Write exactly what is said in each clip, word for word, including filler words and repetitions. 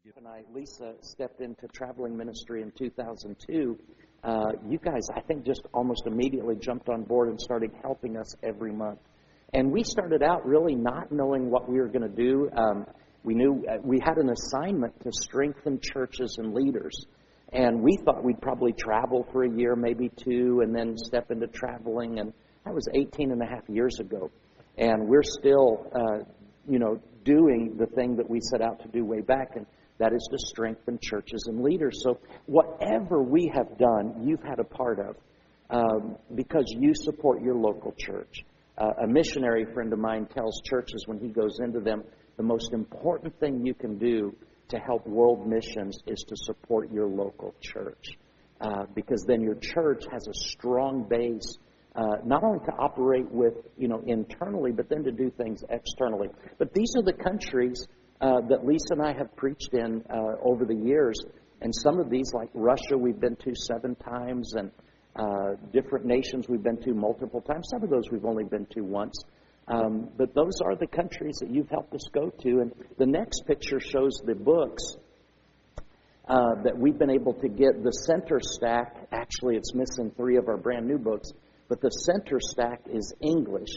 When I, Lisa, stepped into traveling ministry in two thousand two, uh, you guys, I think, just almost immediately jumped on board and started helping us every month. And we started out really not knowing what we were going to do. Um, we knew uh, we had an assignment to strengthen churches and leaders. And we thought we'd probably travel for a year, maybe two, and then step into traveling. And that was eighteen and a half years ago. And we're still, uh, you know, doing the thing that we set out to do way back. And that is to strengthen churches and leaders. So whatever we have done, you've had a part of um, because you support your local church. Uh, a missionary friend of mine tells churches when he goes into them, the most important thing you can do to help world missions is to support your local church. Uh, because then your church has a strong base, uh, not only to operate with, you know, internally, but then to do things externally. But these are the countries Uh, that Lisa and I have preached in uh, over the years. And some of these, like Russia, we've been to seven times, and uh, different nations we've been to multiple times. Some of those we've only been to once. Um, but those are the countries that you've helped us go to. And the next picture shows the books uh, that we've been able to get. The center stack, actually it's missing three of our brand new books, but the center stack is English.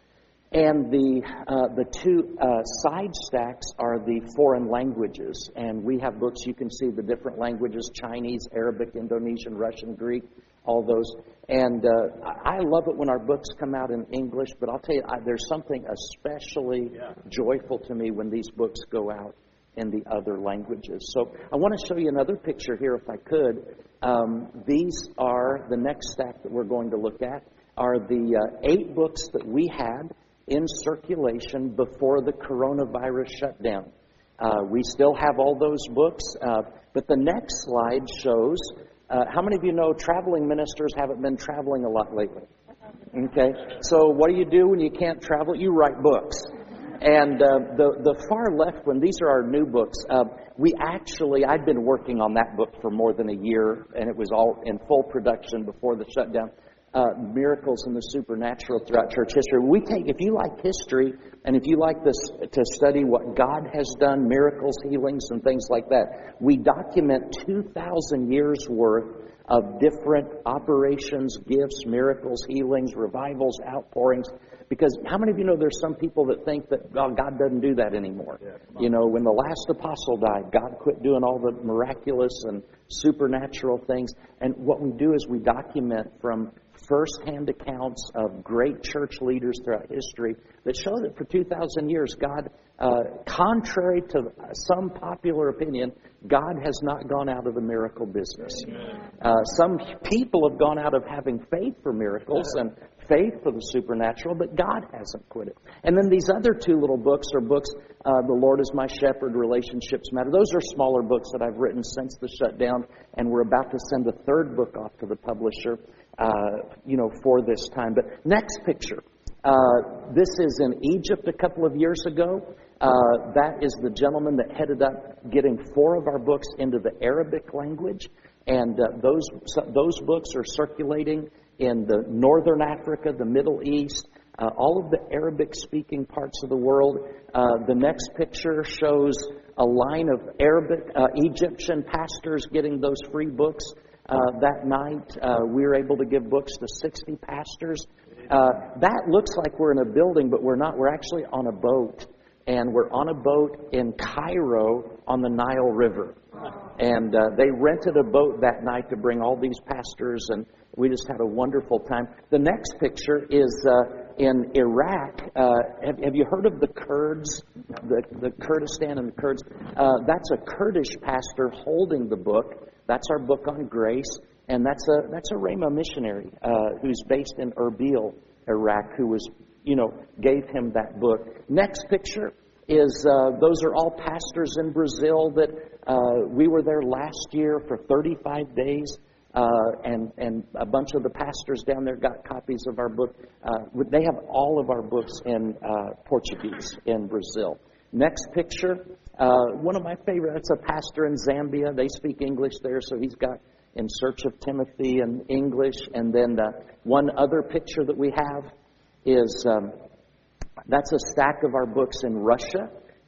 And the uh, the two uh, side stacks are the foreign languages. And we have books, you can see the different languages, Chinese, Arabic, Indonesian, Russian, Greek, all those. And uh, I love it when our books come out in English, but I'll tell you, I, there's something especially yeah. joyful to me when these books go out in the other languages. So I want to show you another picture here, if I could. Um, these are, the next stack that we're going to look at, are the uh, eight books that we had in circulation before the coronavirus shutdown. Uh, we still have all those books, uh, but the next slide shows, uh, how many of you know traveling ministers haven't been traveling a lot lately? Okay, so what do you do when you can't travel? You write books. And uh, the, the far left one, these are our new books. Uh, we actually, I'd been working on that book for more than a year, and it was all in full production before the shutdown. Uh, miracles in the supernatural throughout church history. We take, if you like history, and if you like this to study what God has done, miracles, healings, and things like that, we document two thousand years worth of different operations, gifts, miracles, healings, revivals, outpourings. Because how many of you know there's some people that think that oh, God doesn't do that anymore? Yeah, you know, when the last apostle died, God quit doing all the miraculous and supernatural things. And what we do is we document from first-hand accounts of great church leaders throughout history that show that for two thousand years, God, uh, contrary to some popular opinion, God has not gone out of the miracle business. Uh, some people have gone out of having faith for miracles and faith for the supernatural, but God hasn't quit it. And then these other two little books are books, uh, The Lord is My Shepherd, Relationships Matter. Those are smaller books that I've written since the shutdown, and we're about to send a third book off to the publisher, uh, you know, for this time. But next picture. Uh, this is in Egypt a couple of years ago. Uh, that is the gentleman that headed up getting four of our books into the Arabic language. And uh, those those books are circulating in the Northern Africa, the Middle East, uh, all of the Arabic-speaking parts of the world. Uh, the next picture shows a line of Arabic, uh, Egyptian pastors getting those free books. Uh, that night, uh, we were able to give books to sixty pastors. Uh, that looks like we're in a building, but we're not. We're actually on a boat. And we're on a boat in Cairo on the Nile River. And uh, they rented a boat that night to bring all these pastors, and we just had a wonderful time. The next picture is uh, in Iraq. Uh, have, have you heard of the Kurds, the, the Kurdistan and the Kurds? Uh, that's a Kurdish pastor holding the book. That's our book on grace, and that's a that's a Rhema missionary uh, who's based in Erbil, Iraq, who was, you know, gave him that book. Next picture is, uh, those are all pastors in Brazil that uh, we were there last year for thirty-five days, uh, and, and a bunch of the pastors down there got copies of our book. Uh, they have all of our books in uh, Portuguese in Brazil. Next picture, uh, one of my favorite, that's a pastor in Zambia. They speak English there, so he's got In Search of Timothy in English. And then uh, one other picture that we have is, um, that's a stack of our books in Russia.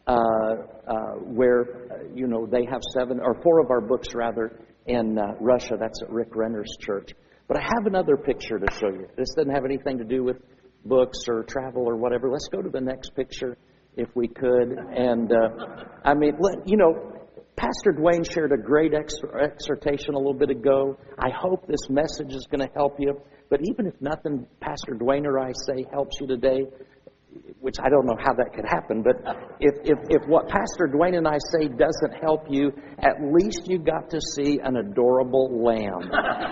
uh, uh, where, uh, you know, they have seven, or four of our books, rather, in uh, Russia. That's at Rick Renner's church. But I have another picture to show you. This doesn't have anything to do with books or travel or whatever. Let's go to the next picture, if we could. And, uh, I mean, let, you know, Pastor Dwayne shared a great ex- exhortation a little bit ago. I hope this message is going to help you. But even if nothing Pastor Dwayne or I say helps you today, which I don't know how that could happen, but if, if, if what Pastor Dwayne and I say doesn't help you, at least you got to see an adorable lamb.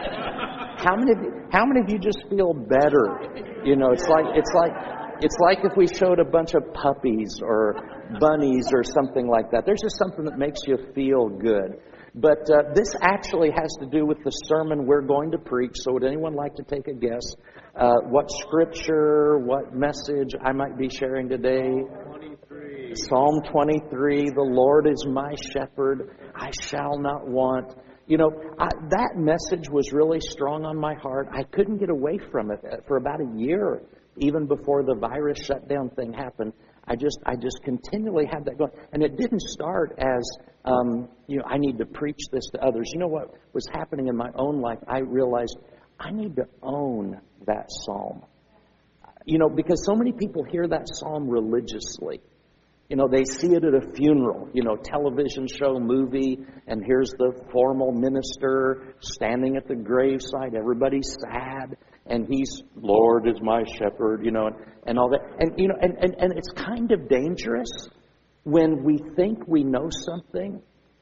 How many of you, how many of you just feel better? You know, it's like it's like it's like if we showed a bunch of puppies or bunnies or something like that. There's just something that makes you feel good. But uh, this actually has to do with the sermon we're going to preach. So would anyone like to take a guess? Uh, what scripture, what message I might be sharing today? twenty-three. Psalm twenty-three, the Lord is my shepherd, I shall not want. You know, I, that message was really strong on my heart. I couldn't get away from it for about a year, even before the virus shutdown thing happened. I just I just continually had that going. And it didn't start as, um, you know, I need to preach this to others. You know what was happening in my own life? I realized I need to own that psalm. You know, because so many people hear that psalm religiously. You know, they see it at a funeral, you know, television show, movie, and here's the formal minister standing at the graveside. Everybody's sad. And he's, Lord is my shepherd, you know, and, and all that. And, you know, and, and, and it's kind of dangerous when we think we know something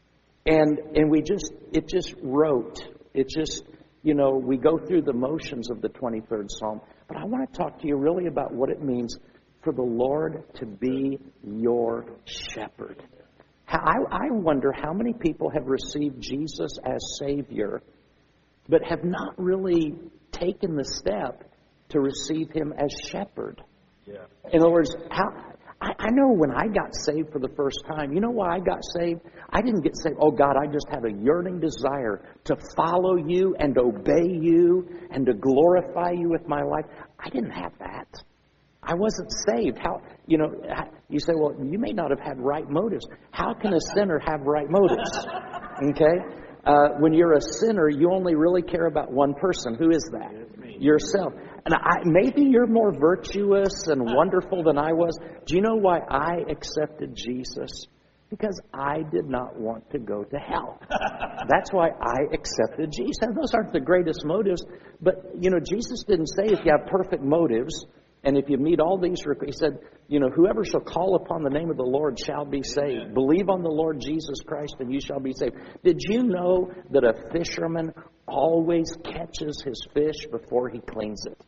and and we just, it just rote. It just, you know, we go through the motions of the twenty-third Psalm. But I want to talk to you really about what it means for the Lord to be your shepherd. I, I wonder how many people have received Jesus as Savior, but have not really taken the step to receive Him as shepherd. Yeah. In other words, how I, I know when I got saved for the first time, you know why I got saved? I didn't get saved, oh God, I just had a yearning desire to follow You and obey You and to glorify You with my life. I didn't have that. I wasn't saved. How, you know, you say, well, you may not have had right motives. How can a sinner have right motives? Okay? Uh, when you're a sinner, you only really care about one person. Who is that? Yourself. And I, maybe you're more virtuous and wonderful than I was. Do you know why I accepted Jesus? Because I did not want to go to hell. That's why I accepted Jesus. And those aren't the greatest motives. But, you know, Jesus didn't say if you have perfect motives, and if you meet all these, He said, you know, whoever shall call upon the name of the Lord shall be saved. Amen. Believe on the Lord Jesus Christ and you shall be saved. Did you know that a fisherman always catches his fish before he cleans it?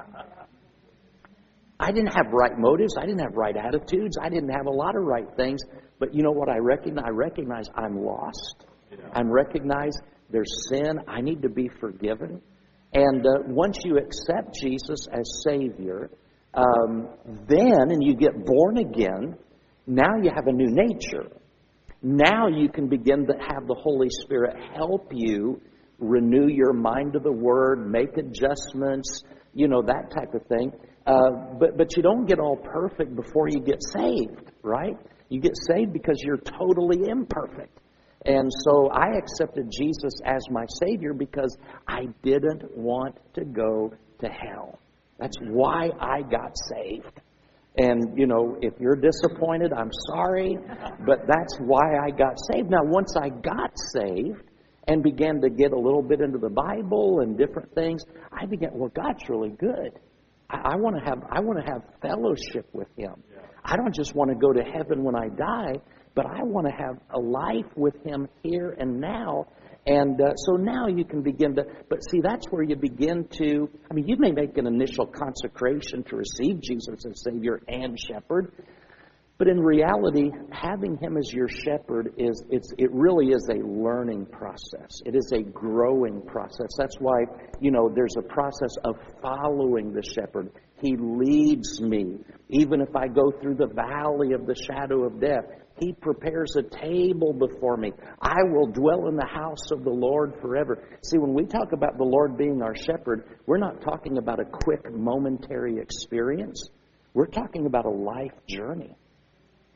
I didn't have right motives. I didn't have right attitudes. I didn't have a lot of right things. But you know what I recognize? I recognize I'm lost. Yeah. I recognize there's sin. I need to be forgiven. And uh, once you accept Jesus as Savior, um, then, and you get born again, now you have a new nature. Now you can begin to have the Holy Spirit help you renew your mind to the Word, make adjustments, you know, that type of thing. Uh, but, but you don't get all perfect before you get saved, right? You get saved because you're totally imperfect. And so I accepted Jesus as my Savior because I didn't want to go to hell. That's why I got saved. And, you know, if you're disappointed, I'm sorry, but that's why I got saved. Now, once I got saved and began to get a little bit into the Bible and different things, I began, well, God's really good. I, I want to have I want to have fellowship with Him. I don't just want to go to heaven when I die, but I want to have a life with Him here and now. And uh, so now you can begin to, but see, that's where you begin to, I mean, you may make an initial consecration to receive Jesus as Savior and Shepherd, but in reality, having Him as your Shepherd, is it's it really is a learning process. It is a growing process. That's why, you know, there's a process of following the Shepherd. He leads me. Even if I go through the valley of the shadow of death, He prepares a table before me. I will dwell in the house of the Lord forever. See, when we talk about the Lord being our shepherd, we're not talking about a quick, momentary experience. We're talking about a life journey.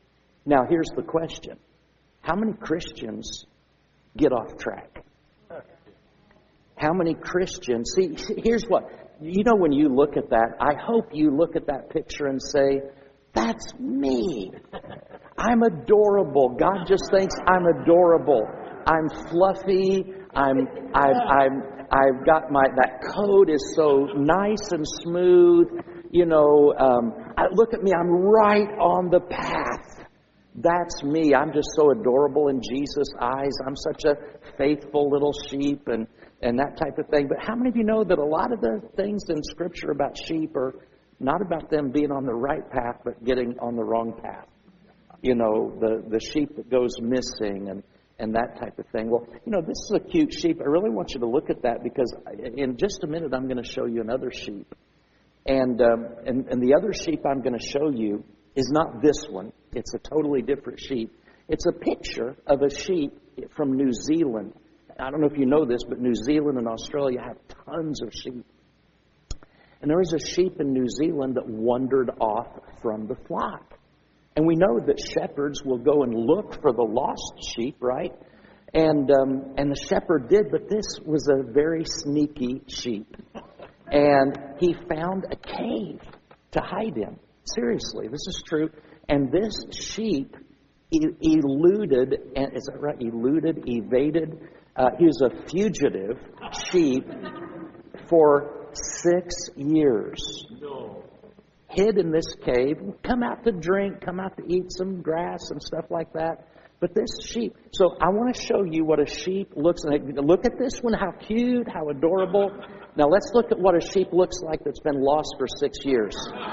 Now, here's the question. How many Christians get off track? How many Christians... See, here's what... You know, when you look at that, I hope you look at that picture and say, that's me. I'm adorable. God just thinks I'm adorable. I'm fluffy. I'm, I'm, I'm, I've got my, that coat is so nice and smooth. You know, um, I, look at me. I'm right on the path. That's me. I'm just so adorable in Jesus' eyes. I'm such a faithful little sheep and, and that type of thing. But how many of you know that a lot of the things in Scripture about sheep are not about them being on the right path, but getting on the wrong path? You know, the, the sheep that goes missing and, and that type of thing. Well, you know, this is a cute sheep. I really want you to look at that because in just a minute I'm going to show you another sheep. And, um, and, and the other sheep I'm going to show you is not this one. It's a totally different sheep. It's a picture of a sheep from New Zealand. I don't know if you know this, but New Zealand and Australia have tons of sheep. And there was a sheep in New Zealand that wandered off from the flock. And we know that shepherds will go and look for the lost sheep, right? And um, and the shepherd did, but this was a very sneaky sheep. And he found a cave to hide in. Seriously, this is true. And this sheep e- eluded, and is that right? Eluded, evaded. Uh, he was a fugitive sheep for six years. No. Hid in this cave, come out to drink, come out to eat some grass and stuff like that. But this sheep, so I want to show you what a sheep looks like. Look at this one, how cute, how adorable. Now let's look at what a sheep looks like that's been lost for six years.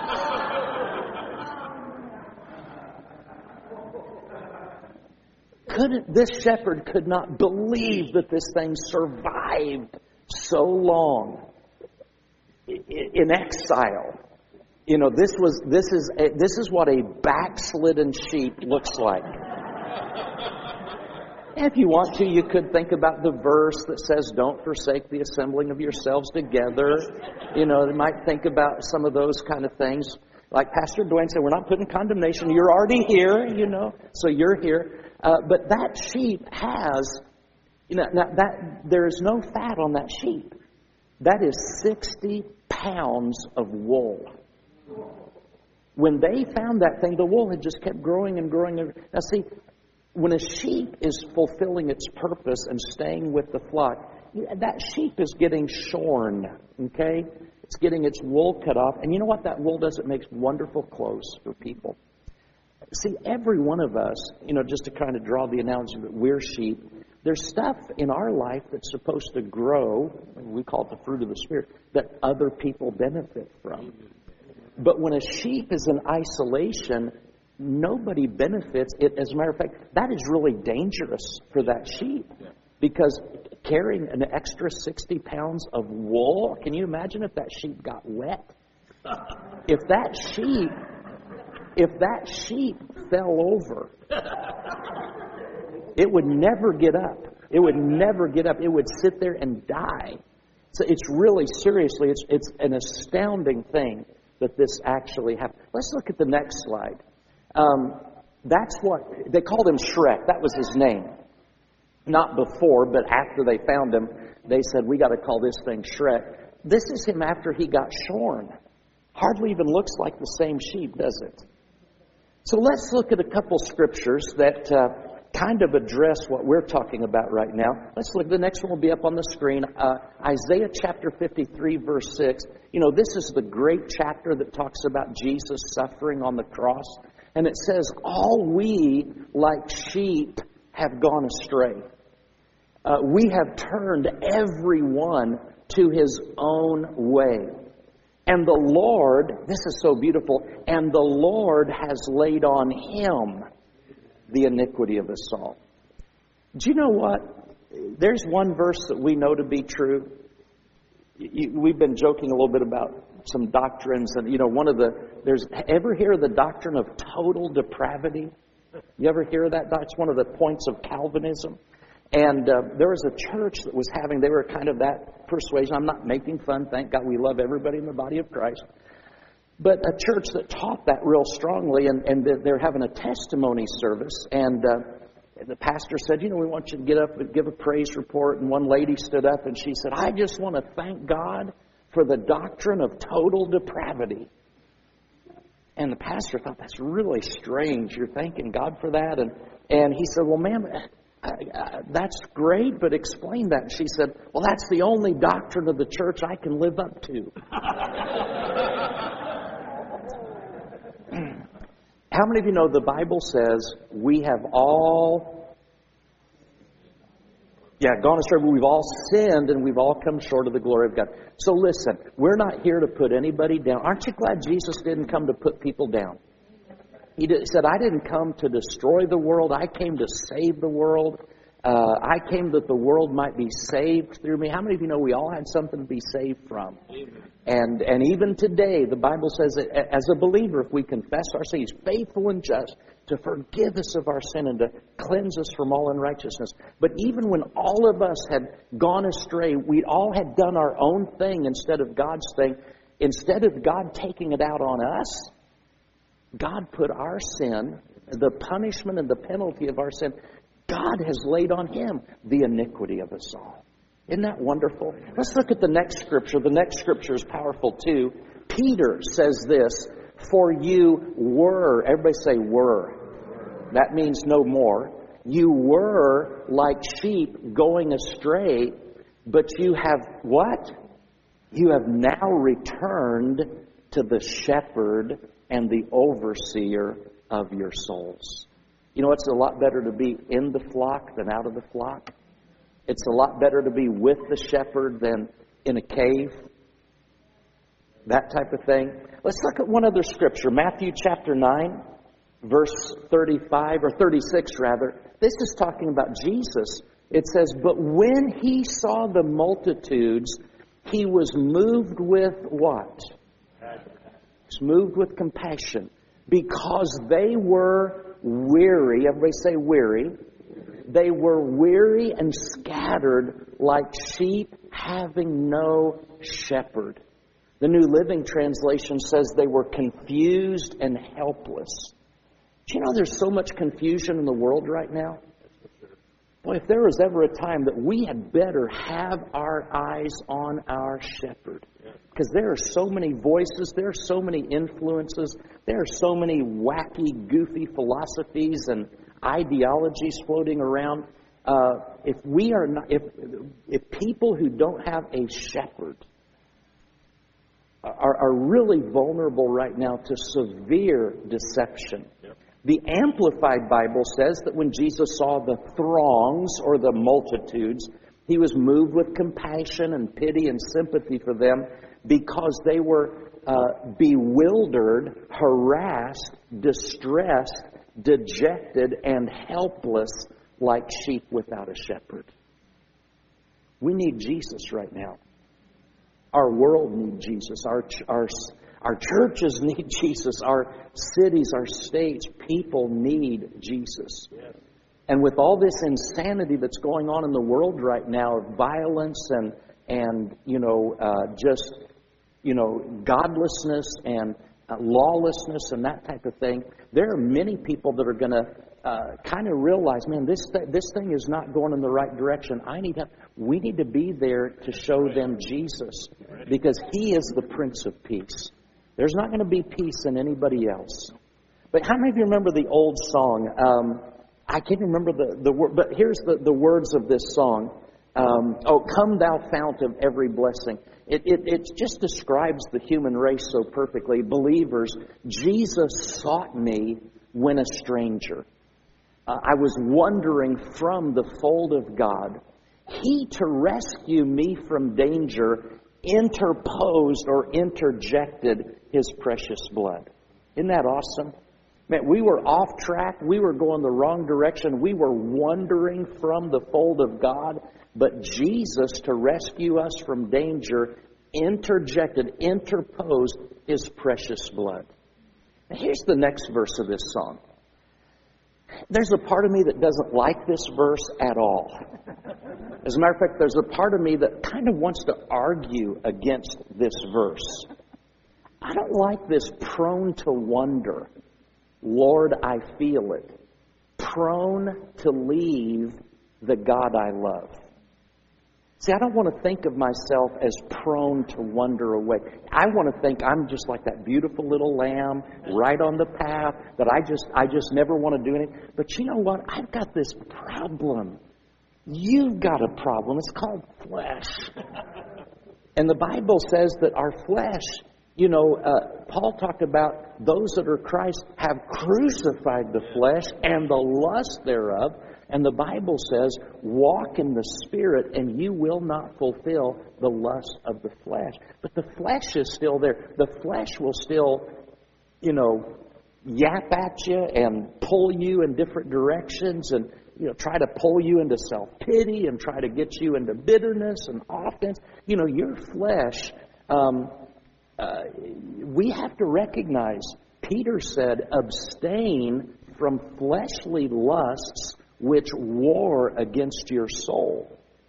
Couldn't, this shepherd could not believe that this thing survived so long in exile. You know, this was this is a, this is what a backslidden sheep looks like. If you want to, you could think about the verse that says, "Don't forsake the assembling of yourselves together." You know, they might think about some of those kind of things. Like Pastor Dwayne said, we're not putting condemnation. You're already here, you know, so you're here. Uh, but that sheep has, you know, now that there is no fat on that sheep. That is sixty pounds of wool. When they found that thing, the wool had just kept growing and growing. Now see, when a sheep is fulfilling its purpose and staying with the flock, that sheep is getting shorn, okay? It's getting its wool cut off. And you know what that wool does? It makes wonderful clothes for people. See, every one of us, you know, just to kind of draw the analogy that we're sheep, there's stuff in our life that's supposed to grow, we call it the fruit of the Spirit, that other people benefit from. But when a sheep is in isolation, nobody benefits. It, as a matter of fact, that is really dangerous for that sheep. Because carrying an extra sixty pounds of wool, can you imagine if that sheep got wet? If that sheep, if that sheep fell over, it would never get up. It would never get up. It would sit there and die. So it's really, seriously, it's it's an astounding thing that this actually happened. Let's look at the next slide. Um, that's what, they called him Shrek. That was his name. Not before, but after they found him, they said, we got to call this thing Shrek. This is him after he got shorn. Hardly even looks like the same sheep, does it? So let's look at a couple scriptures that uh, kind of address what we're talking about right now. Let's look. The next one will be up on the screen. Uh, Isaiah chapter fifty-three, verse six. You know, this is the great chapter that talks about Jesus suffering on the cross. And it says, all we like sheep have gone astray. Uh, we have turned every one to his own way. And the Lord, this is so beautiful, and the Lord has laid on him the iniquity of us all. Do you know what? There's one verse that we know to be true. We've been joking a little bit about some doctrines, and you know, one of the, there's, ever hear of the doctrine of total depravity? You ever hear of that? That's one of the points of Calvinism. And uh, there was a church that was having, they were kind of that persuasion. I'm not making fun, thank God we love everybody in the body of Christ. But a church that taught that real strongly, and, and they're having a testimony service, and uh, the pastor said, you know, we want you to get up and give a praise report. And one lady stood up and she said, I just want to thank God for the doctrine of total depravity. And the pastor thought, that's really strange. You're thanking God for that? And and he said, well, ma'am, I, I, that's great, but explain that. And she said, well, that's the only doctrine of the church I can live up to. How many of you know the Bible says we have all, yeah, gone astray, we've all sinned and we've all come short of the glory of God. So listen, we're not here to put anybody down. Aren't you glad Jesus didn't come to put people down? He did, said, I didn't come to destroy the world. I came to save the world. Uh, I came that the world might be saved through me. How many of you know we all had something to be saved from? And and even today, the Bible says that as a believer, if we confess our sins, He's faithful and just to forgive us of our sin and to cleanse us from all unrighteousness. But even when all of us had gone astray, we all had done our own thing instead of God's thing. Instead of God taking it out on us, God put our sin, the punishment and the penalty of our sin, God has laid on Him the iniquity of us all. Isn't that wonderful? Let's look at the next scripture. The next scripture is powerful too. Peter says this, for you were, everybody say were. That means no more. You were like sheep going astray, but you have what? You have now returned to the shepherd and the overseer of your souls. You know, it's a lot better to be in the flock than out of the flock. It's a lot better to be with the shepherd than in a cave. That type of thing. Let's look at one other scripture. Matthew chapter nine, verse thirty-five, or thirty-six rather. This is talking about Jesus. It says, but when He saw the multitudes, He was moved with what? He was moved with compassion. Because they were weary. Everybody say weary. They were weary and scattered like sheep having no shepherd. The New Living Translation says they were confused and helpless. Do you know there's so much confusion in the world right now? Boy, if there was ever a time that we had better have our eyes on our shepherd. Because there are so many voices, there are so many influences, there are so many wacky, goofy philosophies and ideologies floating around. Uh, if we are not, if if people who don't have a shepherd are, are really vulnerable right now to severe deception. Yep. The Amplified Bible says that when Jesus saw the throngs or the multitudes, He was moved with compassion and pity and sympathy for them because they were uh, bewildered, harassed, distressed, dejected, and helpless like sheep without a shepherd. We need Jesus right now. Our world needs Jesus. Our, our, our churches need Jesus. Our cities, our states, people need Jesus. Yes. And with all this insanity that's going on in the world right now, of violence and, and you know, uh, just, you know, godlessness and uh, lawlessness and that type of thing, there are many people that are going to uh, kind of realize, man, this th- this thing is not going in the right direction. I need help. We need to be there to show them Jesus because He is the Prince of Peace. There's not going to be peace in anybody else. But how many of you remember the old song? Um, I can't remember the, the word, but here's the, the words of this song. Um, oh, come thou fount of every blessing. It, it, it just describes the human race so perfectly. Believers, Jesus sought me when a stranger. Uh, I was wandering from the fold of God. He, to rescue me from danger, interposed or interjected His precious blood. Isn't that awesome? Man, we were off track. We were going the wrong direction. We were wandering from the fold of God. But Jesus, to rescue us from danger, interjected, interposed His precious blood. Now, here's the next verse of this song. There's a part of me that doesn't like this verse at all. As a matter of fact, there's a part of me that kind of wants to argue against this verse. I don't like this prone to wonder. Lord, I feel it. Prone to leave the God I love. See, I don't want to think of myself as prone to wander away. I want to think I'm just like that beautiful little lamb right on the path that I just I just never want to do anything. But you know what? I've got this problem. You've got a problem. It's called flesh. And the Bible says that our flesh, you know, uh, Paul talked about those that are Christ have crucified the flesh and the lust thereof. And the Bible says, walk in the Spirit and you will not fulfill the lust of the flesh. But the flesh is still there. The flesh will still, you know, yap at you and pull you in different directions and, you know, try to pull you into self-pity and try to get you into bitterness and offense. You know, your flesh, um, uh, we have to recognize, Peter said, abstain from fleshly lusts which war against your soul.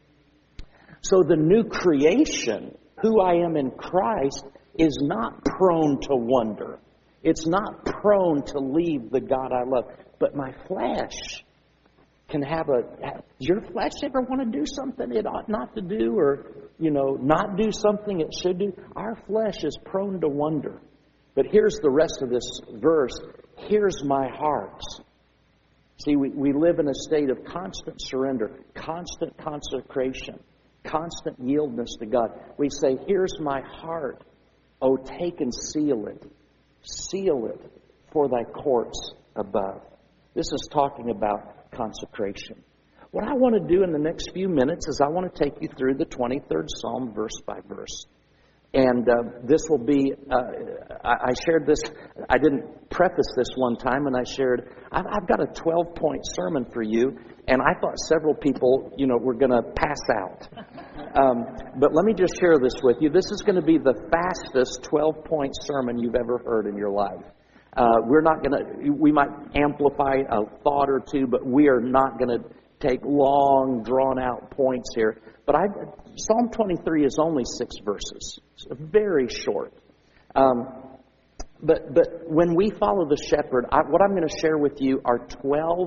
So the new creation, who I am in Christ, is not prone to wonder. It's not prone to leave the God I love. But my flesh can have a... Does your flesh ever want to do something it ought not to do, or, you know, not do something it should do? Our flesh is prone to wonder. But here's the rest of this verse. Here's my heart. See, we, we live in a state of constant surrender, constant consecration, constant yieldness to God. We say, here's my heart. Oh, take and seal it. Seal it for thy courts above. This is talking about consecration. What I want to do in the next few minutes is I want to take you through the twenty-third Psalm verse by verse. And uh, this will be, uh, I, I shared this, I didn't preface this one time, and I shared, I've, I've got a twelve-point sermon for you, and I thought several people, you know, were going to pass out. Um, but let me just share this with you. This is going to be the fastest twelve-point sermon you've ever heard in your life. Uh, we're not going to, we might amplify a thought or two, but we are not going to take long, drawn-out points here. But I, Psalm twenty-three is only six verses. It's very short. Um, but but when we follow the shepherd, I, what I'm going to share with you are twelve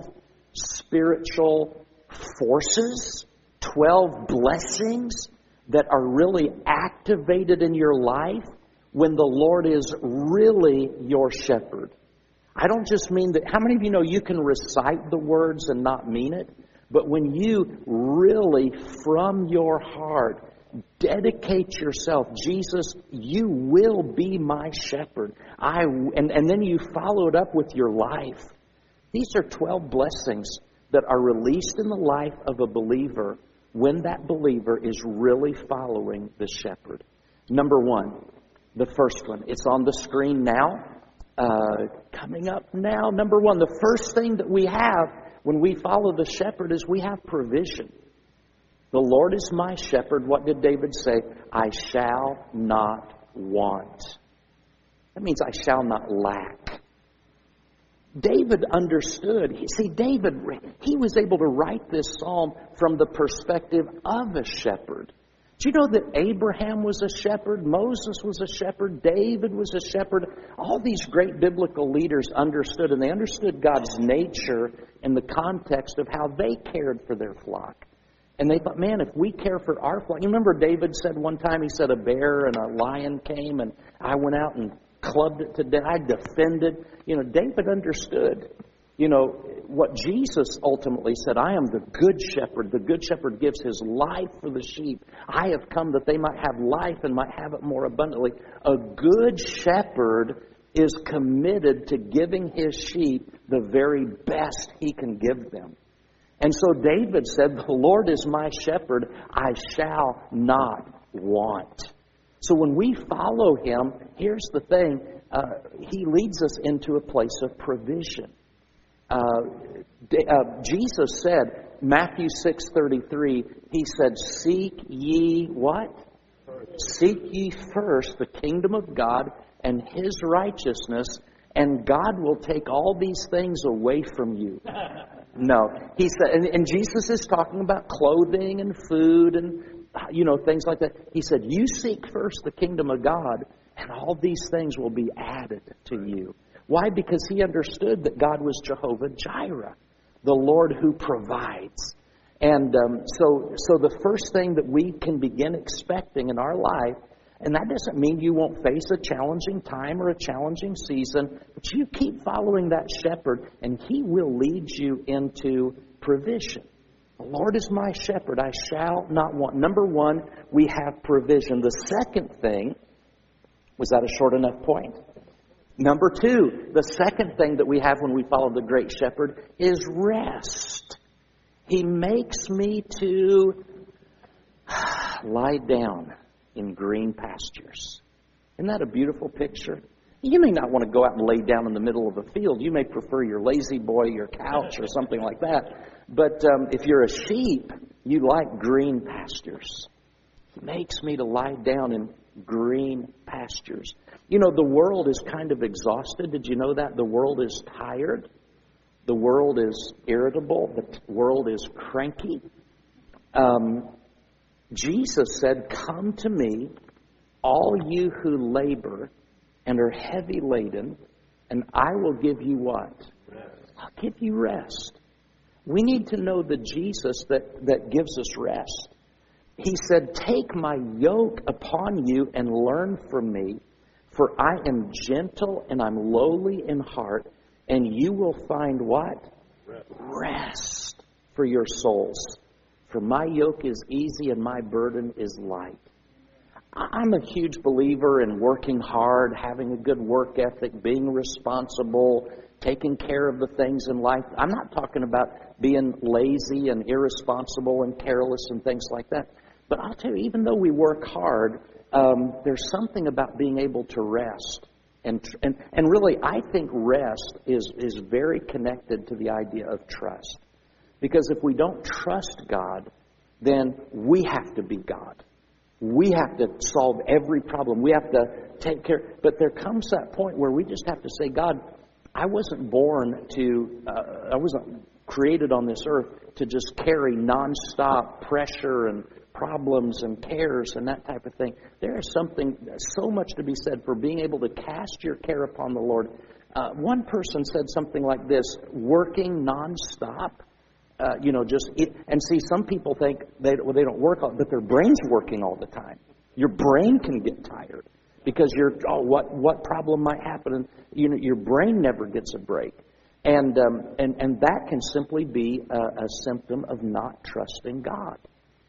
spiritual forces, twelve blessings that are really activated in your life when the Lord is really your shepherd. I don't just mean that. How many of you know you can recite the words and not mean it? But when you really, from your heart, dedicate yourself, Jesus, you will be my shepherd. I and, and then you follow it up with your life. These are twelve blessings that are released in the life of a believer when that believer is really following the shepherd. Number one, the first one. It's on the screen now. Uh, coming up now. Number one, the first thing that we have when we follow the shepherd is we have provision. The Lord is my shepherd. What did David say? I shall not want. That means I shall not lack. David understood. See, David, he was able to write this psalm from the perspective of a shepherd. Do you know that Abraham was a shepherd? Moses was a shepherd. David was a shepherd. All these great biblical leaders understood, and they understood God's nature in the context of how they cared for their flock. And they thought, man, if we care for our flock... You remember David said one time, he said a bear and a lion came, and I went out and clubbed it to death. I defended. You know, David understood. You know, what Jesus ultimately said, I am the good shepherd. The good shepherd gives his life for the sheep. I have come that they might have life and might have it more abundantly. A good shepherd is committed to giving his sheep the very best he can give them. And so David said, the Lord is my shepherd, I shall not want. So when we follow him, here's the thing, uh, he leads us into a place of provision. Uh, uh, Jesus said, Matthew six thirty-three, he said, seek ye what? First. Seek ye first the kingdom of God and his righteousness, and God will take all these things away from you. No. He said, and, and Jesus is talking about clothing and food and, you know, things like that. He said, you seek first the kingdom of God, And all these things will be added to you. Why? Because he understood that God was Jehovah Jireh, the Lord who provides. And um, so, so the first thing that we can begin expecting in our life, and that doesn't mean you won't face a challenging time or a challenging season, but you keep following that shepherd, and he will lead you into provision. The Lord is my shepherd, I shall not want. Number one, we have provision. The second thing, was that a short enough point? Number two, the second thing that we have when we follow the great shepherd is rest. He makes me to lie down in green pastures. Isn't that a beautiful picture? You may not want to go out and lay down in the middle of a field. You may prefer your lazy boy, your couch, or something like that. But um, if you're a sheep, you like green pastures. He makes me to lie down in green pastures. You know, the world is kind of exhausted. Did you know that? The world is tired. The world is irritable. The world is cranky. Um, Jesus said, "Come to me, all you who labor and are heavy laden, and I will give you what? I'll give you rest." We need to know the Jesus that, that gives us rest. He said, "Take my yoke upon you and learn from me, for I am gentle and I'm lowly in heart, and you will find" what? Rest. Rest for your souls. For my yoke is easy and my burden is light. I'm a huge believer in working hard, having a good work ethic, being responsible, taking care of the things in life. I'm not talking about being lazy and irresponsible and careless and things like that. But I'll tell you, even though we work hard, um, there's something about being able to rest. And, and and really, I think rest is, is very connected to the idea of trust. Because if we don't trust God, then we have to be God. We have to solve every problem. We have to take care. But there comes that point where we just have to say, "God, I wasn't born to, uh, I wasn't created on this earth to just carry nonstop pressure and problems and cares and that type of thing." There is something, so much to be said for being able to cast your care upon the Lord. Uh, one person said something like this: working nonstop. Uh, you know, just it, and see, some people think they well, they don't work, all, but their brain's working all the time. Your brain can get tired because you're oh, what what problem might happen, and you know, your brain never gets a break, and um, and and that can simply be a, a symptom of not trusting God.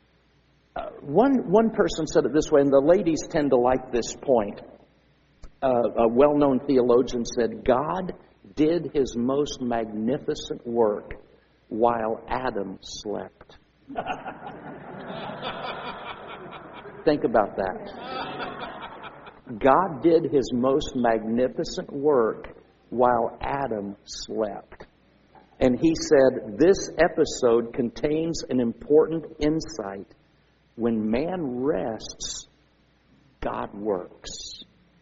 Uh, one one person said it this way, and the ladies tend to like this point. Uh, a well-known theologian said, "God did His most magnificent work while Adam slept." Think about that. God did His most magnificent work while Adam slept. And he said, this episode contains an important insight. When man rests, God works.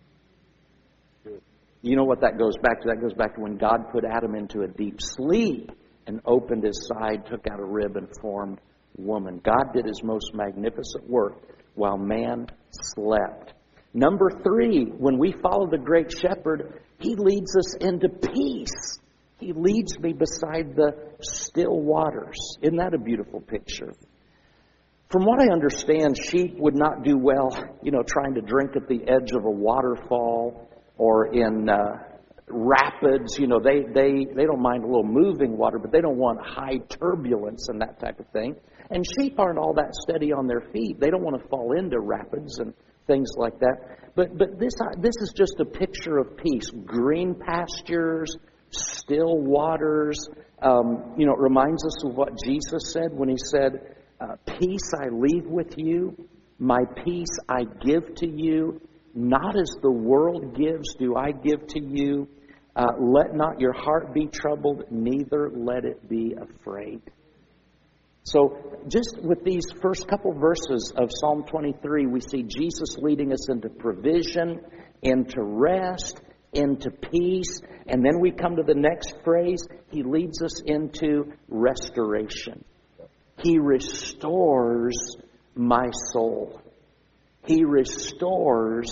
You know what that goes back to? That goes back to when God put Adam into a deep sleep and opened his side, took out a rib, and formed woman. God did His most magnificent work while man slept. Number three, when we follow the great shepherd, He leads us into peace. He leads me beside the still waters. Isn't that a beautiful picture? From what I understand, sheep would not do well, you know, trying to drink at the edge of a waterfall or in uh, rapids. You know, they, they, they don't mind a little moving water, but they don't want high turbulence and that type of thing. And sheep aren't all that steady on their feet. They don't want to fall into rapids and things like that. But but this this is just a picture of peace. Green pastures, still waters. Um, you know, it reminds us of what Jesus said when He said, uh, "Peace I leave with you, my peace I give to you. Not as the world gives do I give to you. Uh, let not your heart be troubled, neither let it be afraid." So just with these first couple verses of Psalm twenty-three, we see Jesus leading us into provision, into rest, into peace. And then we come to the next phrase. He leads us into restoration. He restores my soul. He restores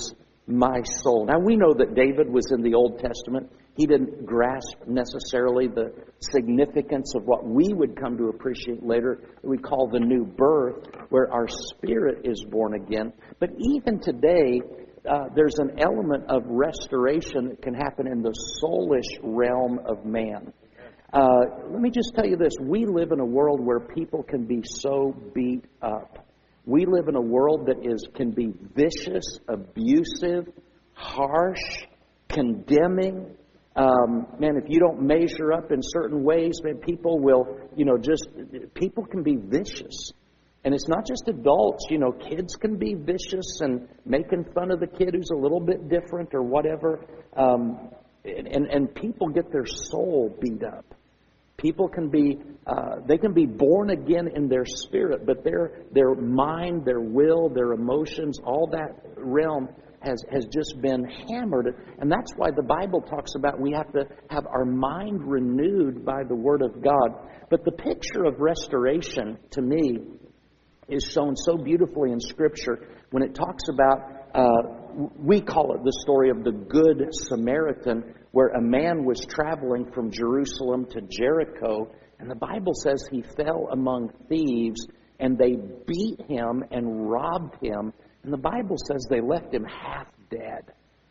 my soul. Now, we know that David was in the Old Testament. He didn't grasp necessarily the significance of what we would come to appreciate later, we call the new birth, where our spirit is born again. But even today, uh, there's an element of restoration that can happen in the soulish realm of man. Uh, let me just tell you this. We live in a world where people can be so beat up. We live in a world that is can be vicious, abusive, harsh, condemning. Um, man, if you don't measure up in certain ways, man, people will, you know, just, people can be vicious. And it's not just adults, you know, kids can be vicious and making fun of the kid who's a little bit different or whatever. Um, and, and people get their soul beat up. People can be, uh, they can be born again in their spirit, but their their mind, their will, their emotions, all that realm has, has just been hammered. And that's why the Bible talks about we have to have our mind renewed by the Word of God. But the picture of restoration, to me, is shown so beautifully in Scripture when it talks about, uh, we call it the story of the Good Samaritan, where a man was traveling from Jerusalem to Jericho, and the Bible says he fell among thieves, and they beat him and robbed him, and the Bible says they left him half dead.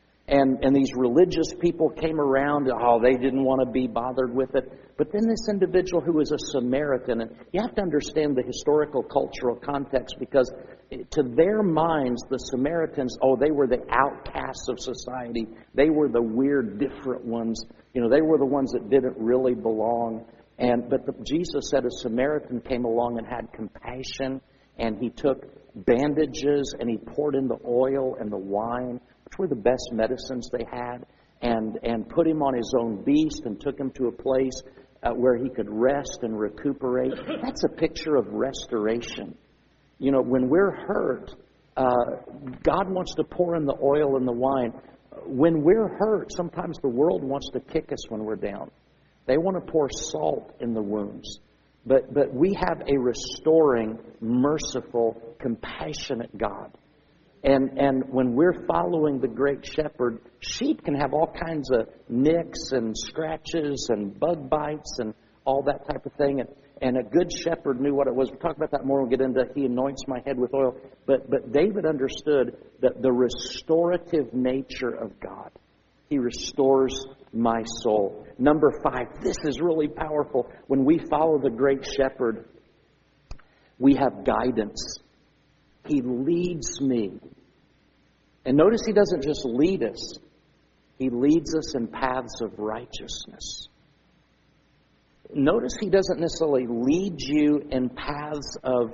And and these religious people came around, oh, they didn't want to be bothered with it. But then this individual who was a Samaritan, and you have to understand the historical, cultural context, because to their minds, the Samaritans, oh, they were the outcasts of society. They were the weird, different ones. You know, they were the ones that didn't really belong. And But the, Jesus said a Samaritan came along and had compassion, and he took bandages, and he poured in the oil and the wine, which were the best medicines they had, and, and put him on his own beast and took him to a place uh, where he could rest and recuperate. That's a picture of restoration. You know, when we're hurt, uh, God wants to pour in the oil and the wine. When we're hurt, sometimes the world wants to kick us when we're down. They want to pour salt in the wounds. But but we have a restoring, merciful, compassionate God. And and when we're following the great shepherd, sheep can have all kinds of nicks and scratches and bug bites and all that type of thing. And, and a good shepherd knew what it was. We'll talk about that more when we get into he anoints my head with oil. But but David understood that the restorative nature of God. He restores my soul. Number five, this is really powerful. When we follow the great shepherd, we have guidance. He leads me. And notice he doesn't just lead us. He leads us in paths of righteousness. Notice he doesn't necessarily lead you in paths of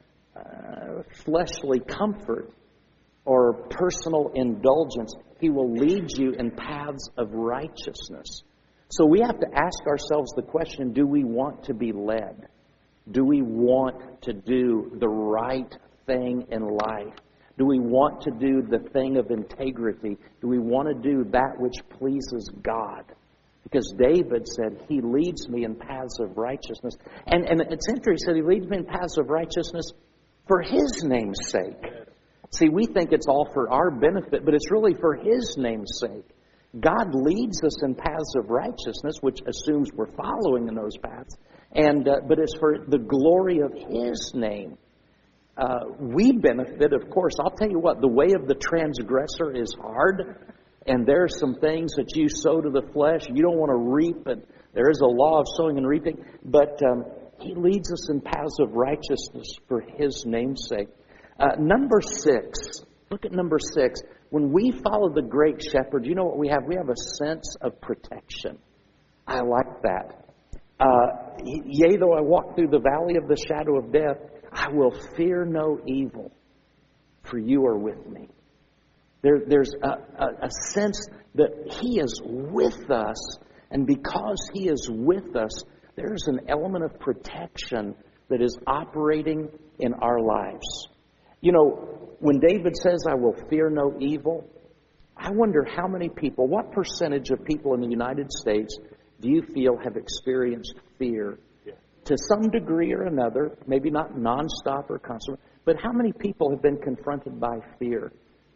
uh, fleshly comfort or personal indulgence. He will lead you in paths of righteousness. So we have to ask ourselves the question, do we want to be led? Do we want to do the right thing in life? Do we want to do the thing of integrity? Do we want to do that which pleases God? Because David said, he leads me in paths of righteousness. And, and it's interesting, he said he leads me in paths of righteousness for his name's sake. See, we think it's all for our benefit, but it's really for his name's sake. God leads us in paths of righteousness, which assumes we're following in those paths, and uh, but it's for the glory of his name. Uh, we benefit, of course. I'll tell you what, the way of the transgressor is hard, and there are some things that you sow to the flesh. You don't want to reap, and there is a law of sowing and reaping, but um, he leads us in paths of righteousness for his name's sake. Uh, number six, look at number six. When we follow the great shepherd, you know what we have? We have a sense of protection. I like that. Uh, Yea, though I walk through the valley of the shadow of death, I will fear no evil, for you are with me. There, there's a, a, a sense that he is with us, and because he is with us, there's an element of protection that is operating in our lives. You know, when David says, I will fear no evil, I wonder how many people, what percentage of people in the United States do you feel have experienced fear? Yeah. To some degree or another, maybe not nonstop or constant, but how many people have been confronted by fear?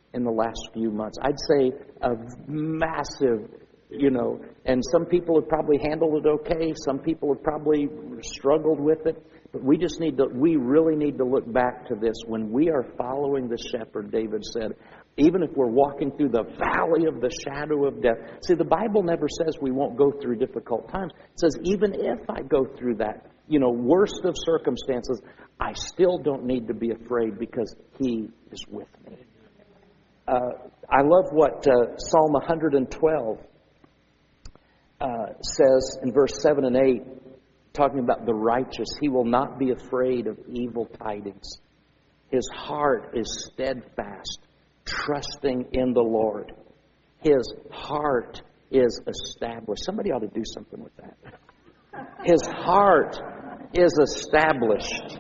in the last few months. I'd say a massive, you know, and some people have probably handled it okay. Some people have probably struggled with it. But we just need to, we really need to look back to this. When we are following the shepherd, David said, even if we're walking through the valley of the shadow of death. See, the Bible never says we won't go through difficult times. It says, even if I go through that, you know, worst of circumstances, I still don't need to be afraid because He is with me. Uh, I love what uh, Psalm one twelve uh, says in verse seven and eight, talking about the righteous. He will not be afraid of evil tidings. His heart is steadfast, trusting in the Lord. His heart is established. Somebody ought to do something with that. His heart is established.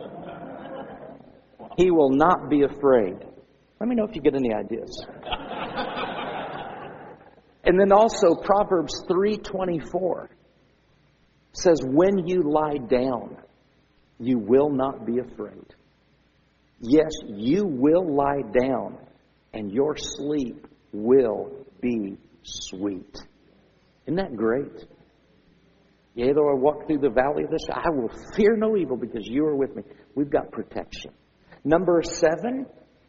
He will not be afraid. Let me know if you get any ideas. And then also Proverbs three twenty-four says, when you lie down, you will not be afraid. Yes, you will lie down, and your sleep will be sweet. Isn't that great? Yea, though I walk through the valley of the shadow, I will fear no evil because you are with me. We've got protection. Number seven,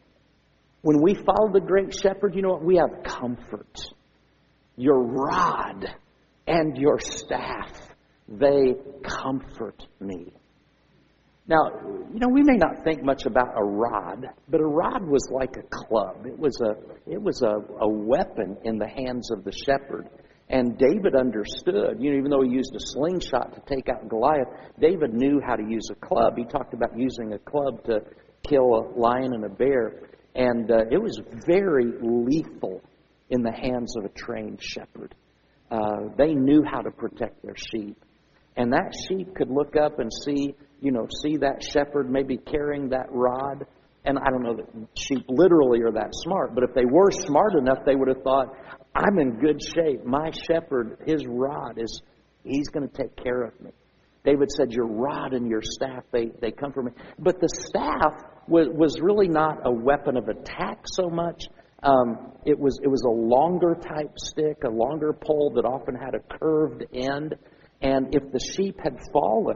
when we follow the great shepherd, you know what? We have comfort. Your rod and your staff, they comfort me. Now, you know, we may not think much about a rod, but a rod was like a club. It was a it was a, a weapon in the hands of the shepherd. And David understood, you know, even though he used a slingshot to take out Goliath, David knew how to use a club. He talked about using a club to kill a lion and a bear. And uh, it was very lethal in the hands of a trained shepherd. Uh, they knew how to protect their sheep. And that sheep could look up and see, you know, see that shepherd maybe carrying that rod. And I don't know that sheep literally are that smart, but if they were smart enough, they would have thought, I'm in good shape. My shepherd, his rod, is he's going to take care of me. David said, your rod and your staff, they, they comfort me. But the staff was, was really not a weapon of attack so much. Um, it was it was a longer type stick, a longer pole that often had a curved end. And if the sheep had fallen,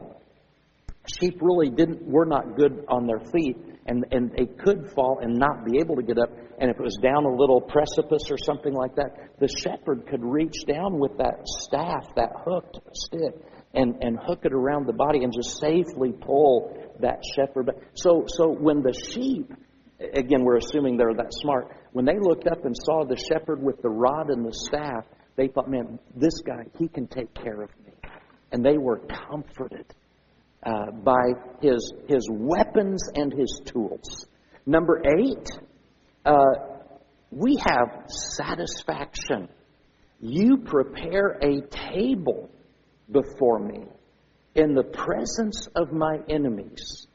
sheep really didn't were not good on their feet, and, and they could fall and not be able to get up. And if it was down a little precipice or something like that, the shepherd could reach down with that staff, that hooked stick, and, and hook it around the body and just safely pull that shepherd back. So, so when the sheep, again, we're assuming they're that smart, when they looked up and saw the shepherd with the rod and the staff, they thought, man, this guy, he can take care of me. And they were comforted uh, by his his weapons and his tools. Number eight, uh, we have satisfaction. You prepare a table before me in the presence of my enemies.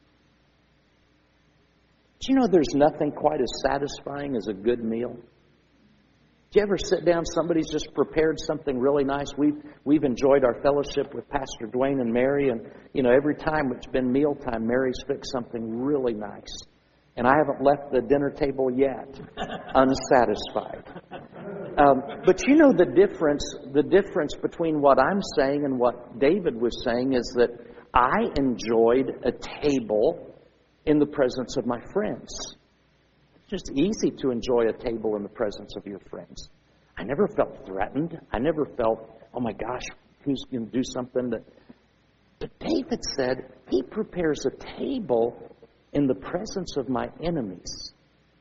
Do you know there's nothing quite as satisfying as a good meal? Do you ever sit down, somebody's just prepared something really nice? We've, we've enjoyed our fellowship with Pastor Dwayne and Mary, and, you know, every time it's been mealtime, Mary's fixed something really nice. And I haven't left the dinner table yet unsatisfied. Um, but you know the difference, the difference between what I'm saying and what David was saying is that I enjoyed a table in the presence of my friends. It's just easy to enjoy a table in the presence of your friends. I never felt threatened. I never felt, oh my gosh, who's going to do something that... But David said, he prepares a table in the presence of my enemies.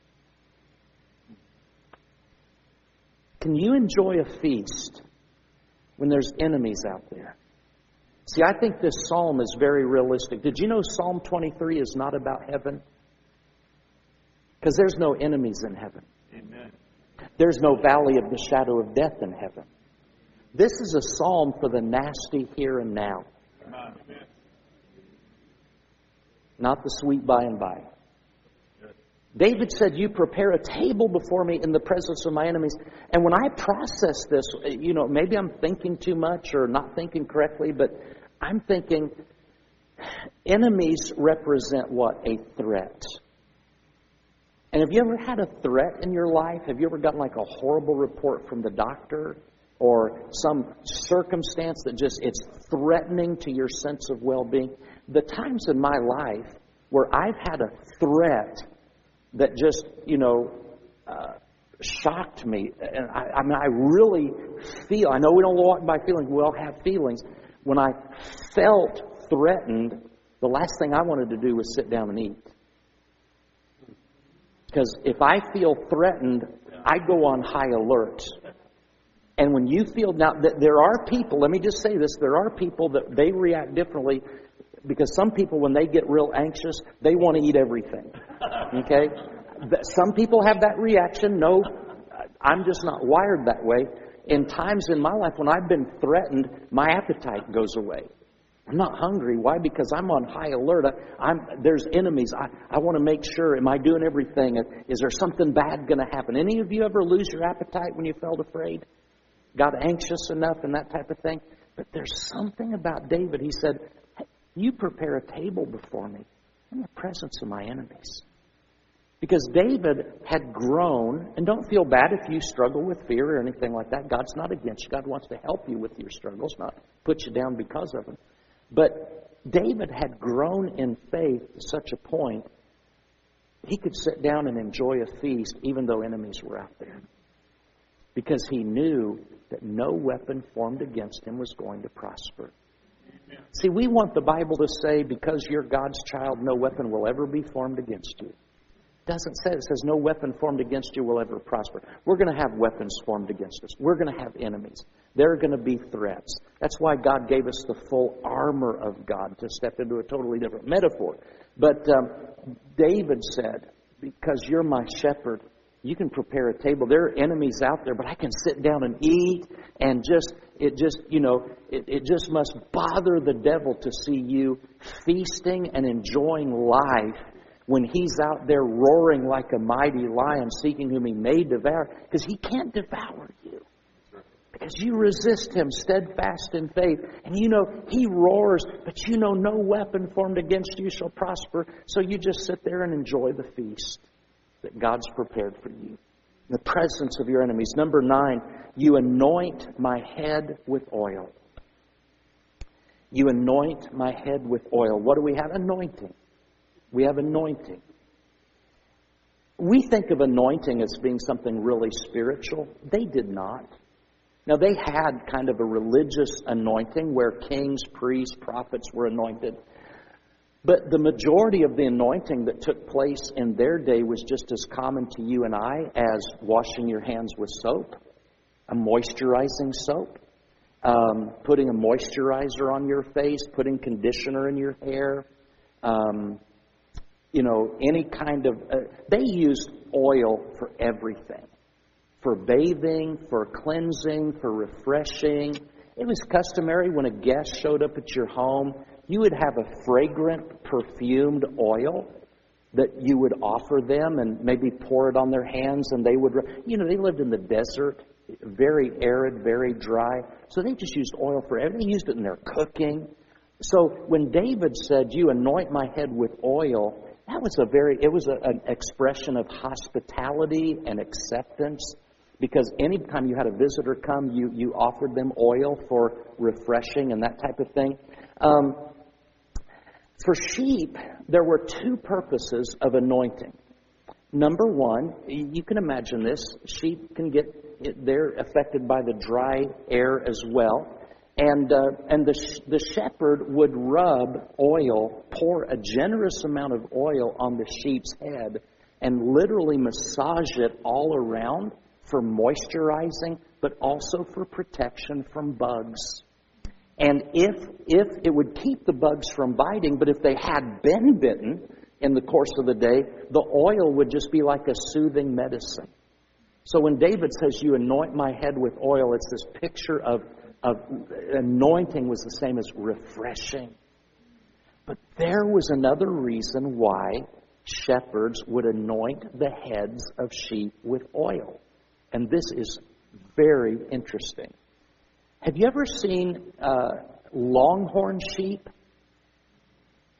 Can you enjoy a feast when there's enemies out there? See, I think this psalm is very realistic. Did you know Psalm twenty-three is not about heaven? Because there's no enemies in heaven. Amen. There's no valley of the shadow of death in heaven. This is a psalm for the nasty here and now. Amen. Not the sweet by and by. David said, you prepare a table before me in the presence of my enemies. And when I process this, you know, maybe I'm thinking too much or not thinking correctly, but I'm thinking enemies represent what? A threat. And have you ever had a threat in your life? Have you ever gotten like a horrible report from the doctor or some circumstance that just, it's threatening to your sense of well-being? The times in my life where I've had a threat that just, you know, uh, shocked me. And I, I mean, I really feel, I know we don't walk by feelings, we all have feelings. When I felt threatened, the last thing I wanted to do was sit down and eat. Because if I feel threatened, I go on high alert. And when you feel, now there are people, let me just say this, there are people that they react differently, because some people, when they get real anxious, they want to eat everything. Okay? Some people have that reaction. No, I'm just not wired that way. In times in my life when I've been threatened, my appetite goes away. I'm not hungry. Why? Because I'm on high alert. I, I'm, there's enemies. I, I want to make sure, am I doing everything? Is there something bad going to happen? Any of you ever lose your appetite when you felt afraid? Got anxious enough and that type of thing? But there's something about David. He said, hey, you prepare a table before me in the presence of my enemies. Because David had grown, and don't feel bad if you struggle with fear or anything like that. God's not against you. God wants to help you with your struggles, not put you down because of them. But David had grown in faith to such a point, he could sit down and enjoy a feast even though enemies were out there. Because he knew that no weapon formed against him was going to prosper. See, we want the Bible to say, because you're God's child, no weapon will ever be formed against you. It doesn't say, it says no weapon formed against you will ever prosper. We're going to have weapons formed against us. We're going to have enemies. There are going to be threats. That's why God gave us the full armor of God, to step into a totally different metaphor. But um, David said, because you're my shepherd, you can prepare a table. There are enemies out there, but I can sit down and eat and just, it just, you know, it, it just must bother the devil to see you feasting and enjoying life when he's out there roaring like a mighty lion, seeking whom he may devour, because he can't devour you. Because you resist him steadfast in faith. And you know, he roars, but you know no weapon formed against you shall prosper. So you just sit there and enjoy the feast that God's prepared for you. In the presence of your enemies. Number nine, you anoint my head with oil. You anoint my head with oil. What do we have? Anointing. We have anointing. We think of anointing as being something really spiritual. They did not. Now, they had kind of a religious anointing where kings, priests, prophets were anointed. But the majority of the anointing that took place in their day was just as common to you and I as washing your hands with soap, a moisturizing soap, um, putting a moisturizer on your face, putting conditioner in your hair, um, you know, any kind of... Uh, they used oil for everything. For bathing, for cleansing, for refreshing. It was customary when a guest showed up at your home, you would have a fragrant, perfumed oil that you would offer them and maybe pour it on their hands, and they would... You know, they lived in the desert, very arid, very dry. So they just used oil for everything. They used it in their cooking. So when David said, you anoint my head with oil... That was a very, it was a, an expression of hospitality and acceptance, because anytime you had a visitor come, you, you offered them oil for refreshing and that type of thing. Um, for sheep, there were two purposes of anointing. Number one, you can imagine this, sheep can get, they're affected by the dry air as well. And uh, and the the shepherd would rub oil, pour a generous amount of oil on the sheep's head, and literally massage it all around for moisturizing, but also for protection from bugs. And if if it would keep the bugs from biting, but if they had been bitten in the course of the day, the oil would just be like a soothing medicine. So when David says, you anoint my head with oil, it's this picture of Of anointing was the same as refreshing. But there was another reason why shepherds would anoint the heads of sheep with oil. And this is very interesting. Have you ever seen uh, longhorn sheep?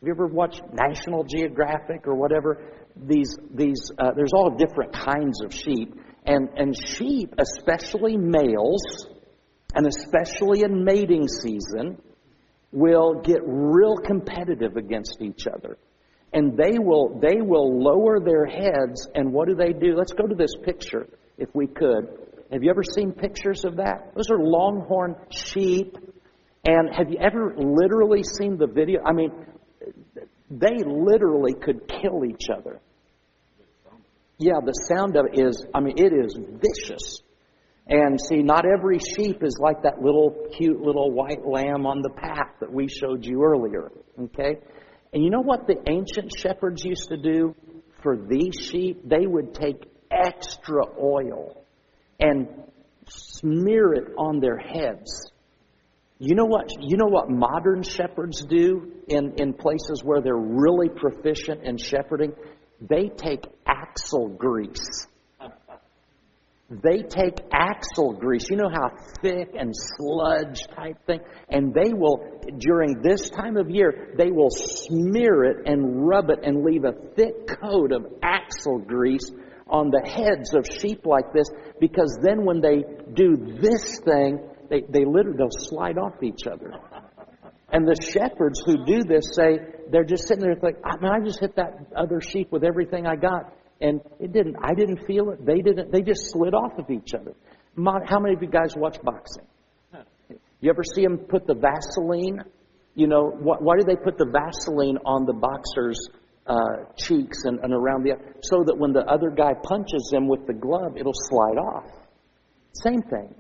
Have you ever watched National Geographic or whatever? These, these, uh, there's all different kinds of sheep. And, and sheep, especially males, and especially in mating season, will get real competitive against each other. And they will, they will lower their heads, and what do they do? Let's go to this picture, if we could. Have you ever seen pictures of that? Those are longhorn sheep. And have you ever literally seen the video? I mean, they literally could kill each other. Yeah, the sound of it is, I mean, it is vicious. And see, not every sheep is like that little cute little white lamb on the path that we showed you earlier. Okay? And you know what the ancient shepherds used to do for these sheep? They would take extra oil and smear it on their heads. You know what? You know what modern shepherds do in, in places where they're really proficient in shepherding? They take axle grease. They take axle grease. You know how thick and sludge type thing? And they will, during this time of year, they will smear it and rub it and leave a thick coat of axle grease on the heads of sheep like this, because then when they do this thing, they, they literally, they'll slide off each other. And the shepherds who do this say, they're just sitting there like, I mean, I just hit that other sheep with everything I got. And it didn't, I didn't feel it. They didn't, they just slid off of each other. How many of you guys watch boxing? You ever see them put the Vaseline? You know, why, why do they put the Vaseline on the boxer's uh, cheeks and, and around the, so that when the other guy punches them with the glove, it'll slide off. Same thing.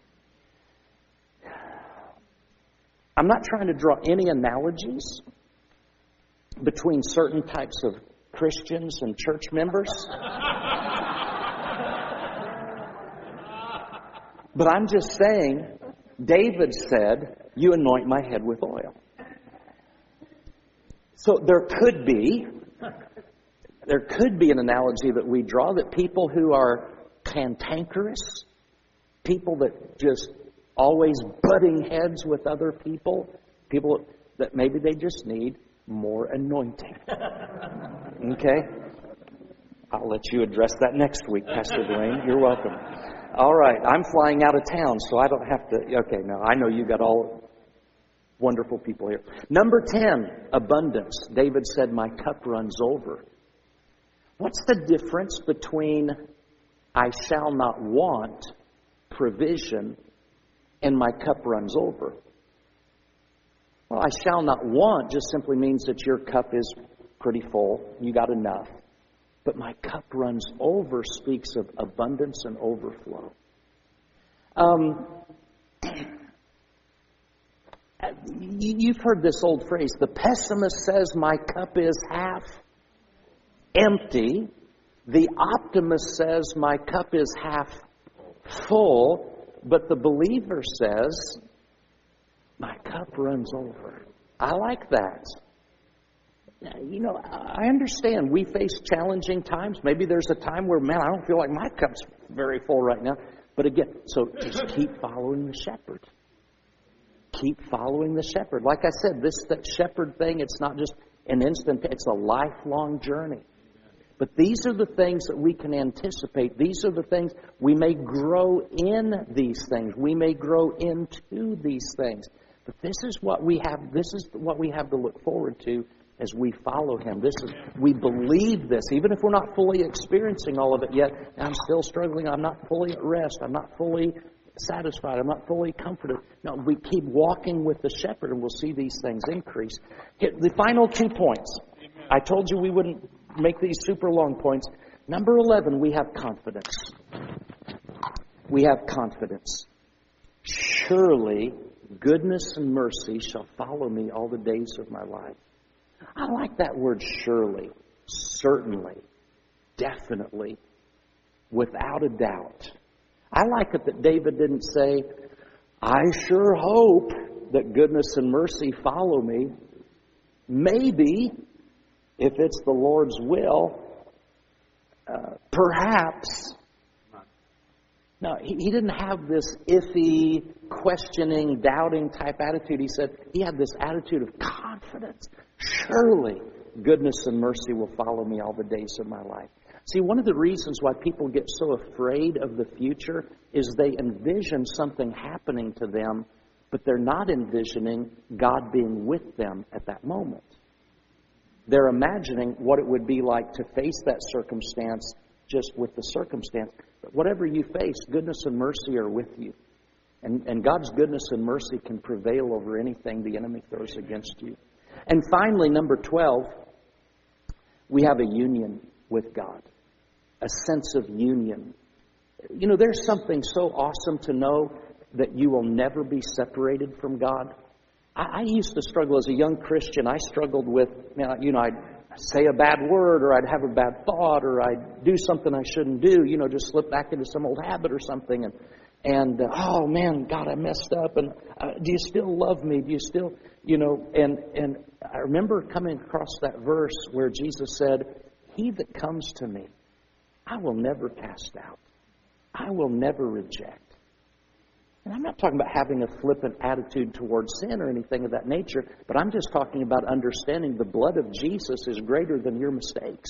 I'm not trying to draw any analogies between certain types of Christians and church members. But I'm just saying, David said, you anoint my head with oil. So there could be, there could be an analogy that we draw that people who are cantankerous, people that just always butting heads with other people, people that maybe they just need more anointing. Okay? I'll let you address that next week, Pastor Dwayne. You're welcome. All right. I'm flying out of town, so I don't have to. Okay, now I know you got all wonderful people here. Number ten, abundance. David said, my cup runs over. What's the difference between I shall not want provision and my cup runs over? Well, I shall not want just simply means that your cup is pretty full. You got enough. But my cup runs over speaks of abundance and overflow. Um, you've heard this old phrase, the pessimist says my cup is half empty. The optimist says my cup is half full. But the believer says, my cup runs over. I like that. You know, I understand we face challenging times. Maybe there's a time where, man, I don't feel like my cup's very full right now. But again, so just keep following the shepherd. Keep following the shepherd. Like I said, this that shepherd thing, it's not just an instant, it's a lifelong journey. But these are the things that we can anticipate. These are the things, we may grow in these things. We may grow into these things. But this is what we have, this is what we have to look forward to as we follow Him. This is, we believe this, even if we're not fully experiencing all of it yet. I'm still struggling. I'm not fully at rest. I'm not fully satisfied. I'm not fully comforted. No, we keep walking with the shepherd and we'll see these things increase. The final two points. I told you we wouldn't make these super long points. Number eleven, we have confidence. We have confidence. Surely goodness and mercy shall follow me all the days of my life. I like that word surely, certainly, definitely, without a doubt. I like it that David didn't say, I sure hope that goodness and mercy follow me. Maybe, if it's the Lord's will, uh, perhaps. No, he, he didn't have this iffy, questioning, doubting type attitude. He said he had this attitude of confidence. Surely goodness and mercy will follow me all the days of my life. See, one of the reasons why people get so afraid of the future is they envision something happening to them, but they're not envisioning God being with them at that moment. They're imagining what it would be like to face that circumstance just with the circumstance. But whatever you face, goodness and mercy are with you. And, and God's goodness and mercy can prevail over anything the enemy throws against you. And finally, number twelve, we have a union with God. A sense of union. You know, there's something so awesome to know that you will never be separated from God. I, I used to struggle as a young Christian. I struggled with, you know, I'd say a bad word, or I'd have a bad thought, or I'd do something I shouldn't do, you know, just slip back into some old habit or something. And, and uh, oh, man, God, I messed up. And uh, do you still love me? Do you still, you know, and, and I remember coming across that verse where Jesus said, he that comes to me, I will never cast out. I will never reject. And I'm not talking about having a flippant attitude towards sin or anything of that nature, but I'm just talking about understanding the blood of Jesus is greater than your mistakes.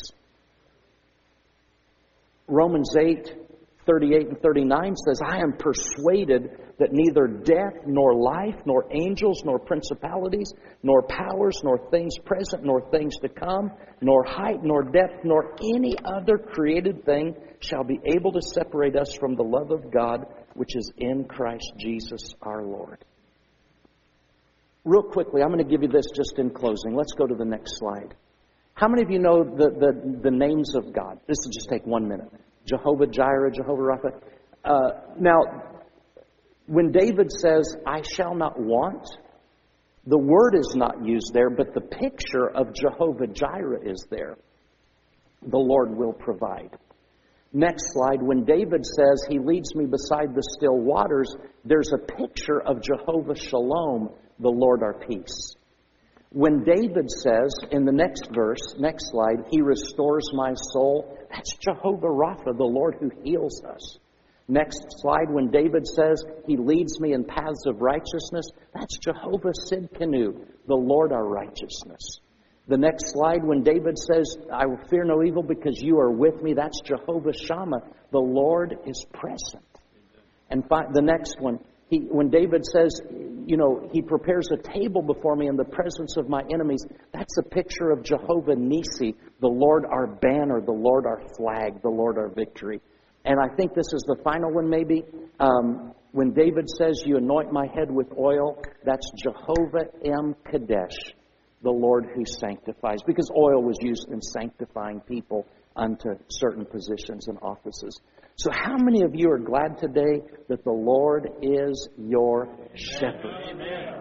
Romans eight, thirty-eight and thirty-nine says, I am persuaded that neither death, nor life, nor angels, nor principalities, nor powers, nor things present, nor things to come, nor height, nor depth, nor any other created thing shall be able to separate us from the love of God, which is in Christ Jesus our Lord. Real quickly, I'm going to give you this just in closing. Let's go to the next slide. How many of you know the, the, the names of God? This will just take one minute. Jehovah Jireh, Jehovah Rapha. Uh, now, when David says, I shall not want, the word is not used there, but the picture of Jehovah Jireh is there. The Lord will provide. Next slide, when David says, he leads me beside the still waters, there's a picture of Jehovah Shalom, the Lord our peace. When David says, in the next verse, next slide, he restores my soul, that's Jehovah Rapha, the Lord who heals us. Next slide, when David says, he leads me in paths of righteousness, that's Jehovah Sidkenu, the Lord our righteousness. The next slide, when David says, I will fear no evil because you are with me, that's Jehovah Shammah, the Lord is present. And fi- the next one, he, when David says, you know, he prepares a table before me in the presence of my enemies, that's a picture of Jehovah Nisi, the Lord our banner, the Lord our flag, the Lord our victory. And I think this is the final one maybe. Um, when David says, you anoint my head with oil, that's Jehovah M. Kadesh, the Lord who sanctifies. Because oil was used in sanctifying people unto certain positions and offices. So how many of you are glad today that the Lord is your shepherd?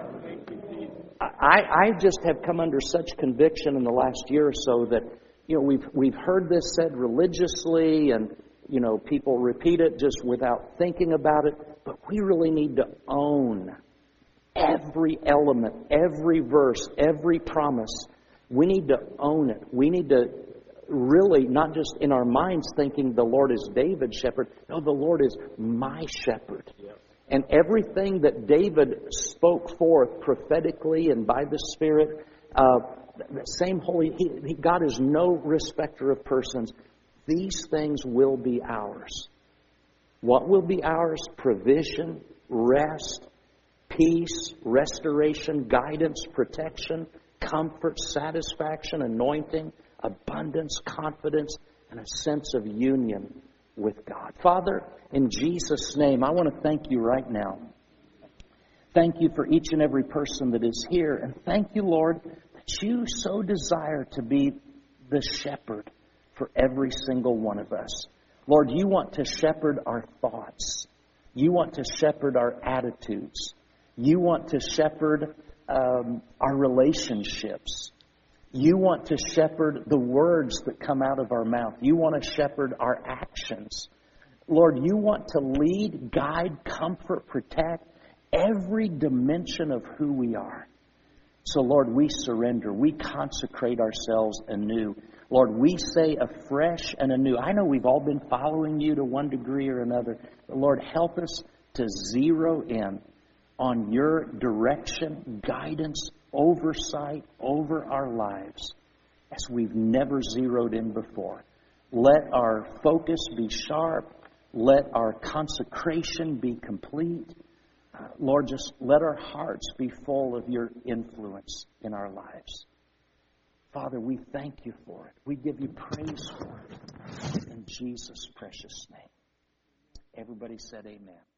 I, I just have come under such conviction in the last year or so that, you know, we've we've heard this said religiously, and, you know, people repeat it just without thinking about it. But we really need to own every element, every verse, every promise. We need to own it. We need to really, not just in our minds thinking the Lord is David's shepherd. No, the Lord is my shepherd. Yep. And everything that David spoke forth prophetically and by the Spirit, uh, the same holy, he, he, God is no respecter of persons. These things will be ours. What will be ours? Provision, rest, peace, restoration, guidance, protection, comfort, satisfaction, anointing, abundance, confidence, and a sense of union with God. Father, in Jesus' name, I want to thank you right now. Thank you for each and every person that is here. And thank you, Lord, that you so desire to be the shepherd for every single one of us. Lord, you want to shepherd our thoughts. You want to shepherd our attitudes. You want to shepherd um, our relationships. You want to shepherd the words that come out of our mouth. You want to shepherd our actions. Lord, you want to lead, guide, comfort, protect every dimension of who we are. So, Lord, we surrender. We consecrate ourselves anew. Lord, we say afresh and anew. I know we've all been following you to one degree or another. But Lord, help us to zero in on your direction, guidance, oversight over our lives as we've never zeroed in before. Let our focus be sharp. Let our consecration be complete. Uh, Lord, just let our hearts be full of your influence in our lives. Father, we thank you for it. We give you praise for it. In Jesus' precious name. Everybody said amen.